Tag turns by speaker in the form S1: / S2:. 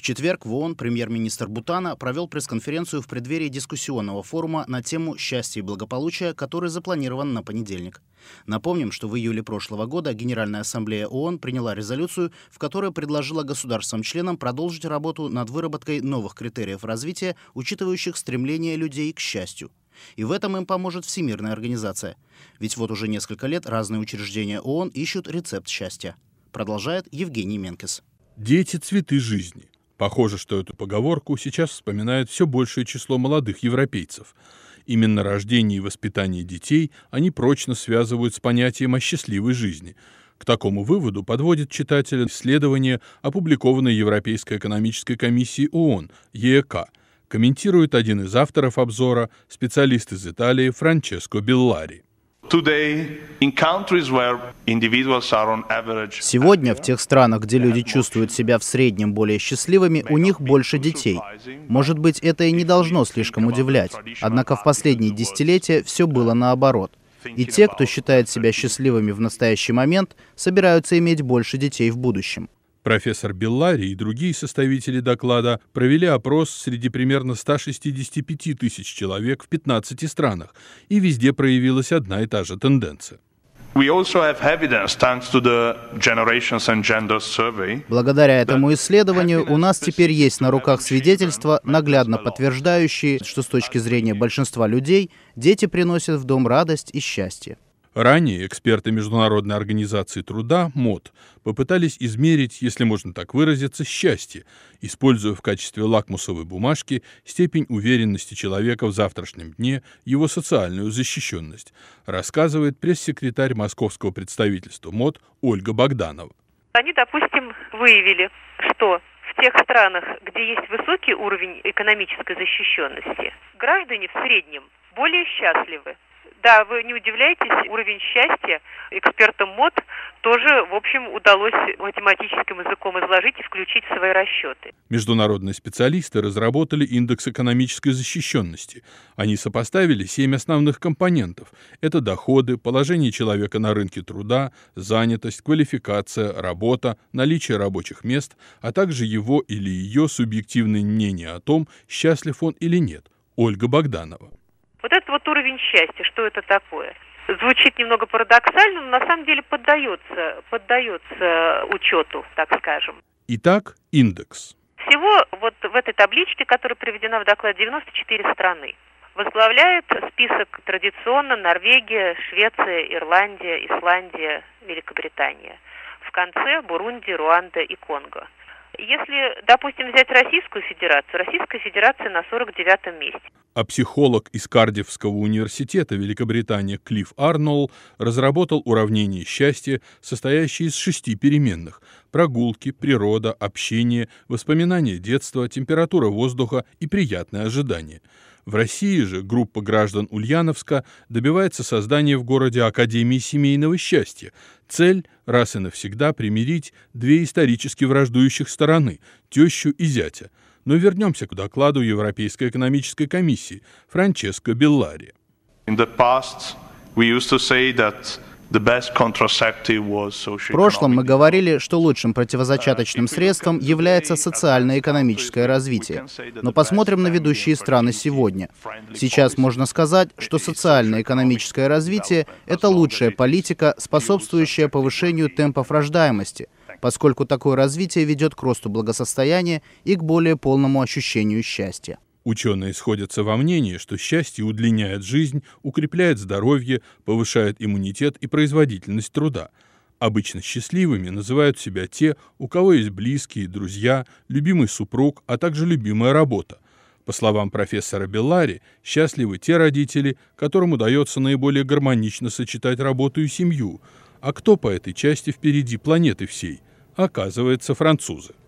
S1: четверг в ООН премьер-министр Бутана провел пресс-конференцию в преддверии дискуссионного форума на тему счастья и благополучия, который запланирован на понедельник. Напомним, что в июле прошлого года Генеральная ассамблея ООН приняла резолюцию, в которой предложила государствам-членам продолжить работу над выработкой новых критериев развития, учитывающих стремление людей к счастью. И в этом им поможет Всемирная организация. Ведь вот уже несколько лет разные учреждения ООН ищут рецепт счастья. Продолжает Евгений Менкес.
S2: Дети – цветы жизни. Похоже, что эту поговорку сейчас вспоминает все большее число молодых европейцев. Именно рождение и воспитание детей они прочно связывают с понятием о счастливой жизни. К такому выводу подводит читателя исследование, опубликованное Европейской экономической комиссией ООН, ЕЭК. Комментирует один из авторов обзора, специалист из Италии Франческо Беллари.
S1: Сегодня в тех странах, где люди чувствуют себя в среднем более счастливыми, у них больше детей. Может быть, это и не должно слишком удивлять. Однако в последние десятилетия все было наоборот. И те, кто считает себя счастливыми в настоящий момент, собираются иметь больше детей в будущем.
S2: Профессор Беллари и другие составители доклада провели опрос среди примерно 165 тысяч человек в 15 странах, и везде проявилась одна и та же тенденция.
S1: Благодаря этому исследованию у нас теперь есть на руках свидетельства, наглядно подтверждающие, что с точки зрения большинства людей дети приносят в дом радость и счастье.
S2: Ранее эксперты Международной организации труда МОД попытались измерить, если можно так выразиться, счастье, используя в качестве лакмусовой бумажки степень уверенности человека в завтрашнем дне, его социальную защищенность, рассказывает пресс-секретарь московского представительства МОД Ольга Богданова.
S3: Они, допустим, выявили, что в тех странах, где есть высокий уровень экономической защищенности, граждане в среднем более счастливы. Да, вы не удивляйтесь, уровень счастья экспертам МОД тоже, в общем, удалось математическим языком изложить и включить в свои расчеты.
S2: Международные специалисты разработали индекс экономической защищенности. Они сопоставили 7 основных компонентов. Это доходы, положение человека на рынке труда, занятость, квалификация, работа, наличие рабочих мест, а также его или ее субъективное мнение о том, счастлив он или нет. Ольга Богданова.
S3: Вот этот вот уровень счастья, что это такое? Звучит немного парадоксально, но на самом деле поддается учету, так скажем.
S2: Итак, индекс.
S3: Всего вот в этой табличке, которая приведена в докладе, 94 страны. Возглавляет список традиционно Норвегия, Швеция, Ирландия, Исландия, Великобритания. В конце Бурунди, Руанда и Конго. Если, допустим, взять Российская Федерация на 49-м месте.
S2: А психолог из Кардифского университета Великобритании Клифф Арнолл разработал уравнение счастья, состоящее из 6 переменных: прогулки, природа, общение, воспоминания детства, температура воздуха и приятное ожидание. В России же группа граждан Ульяновска добивается создания в городе Академии семейного счастья. Цель – раз и навсегда примирить две исторически враждующих стороны – тещу и зятя. Но вернемся к докладу Европейской экономической комиссии Франческо Беллари.
S1: В прошлом мы говорили, что лучшим противозачаточным средством является социально-экономическое развитие. Но посмотрим на ведущие страны сегодня. Сейчас можно сказать, что социально-экономическое развитие – это лучшая политика, способствующая повышению темпов рождаемости, поскольку такое развитие ведет к росту благосостояния и к более полному ощущению счастья.
S2: Ученые сходятся во мнении, что счастье удлиняет жизнь, укрепляет здоровье, повышает иммунитет и производительность труда. Обычно счастливыми называют себя те, у кого есть близкие, друзья, любимый супруг, а также любимая работа. По словам профессора Беллари, счастливы те родители, которым удается наиболее гармонично сочетать работу и семью. А кто по этой части впереди планеты всей? Оказывается, французы.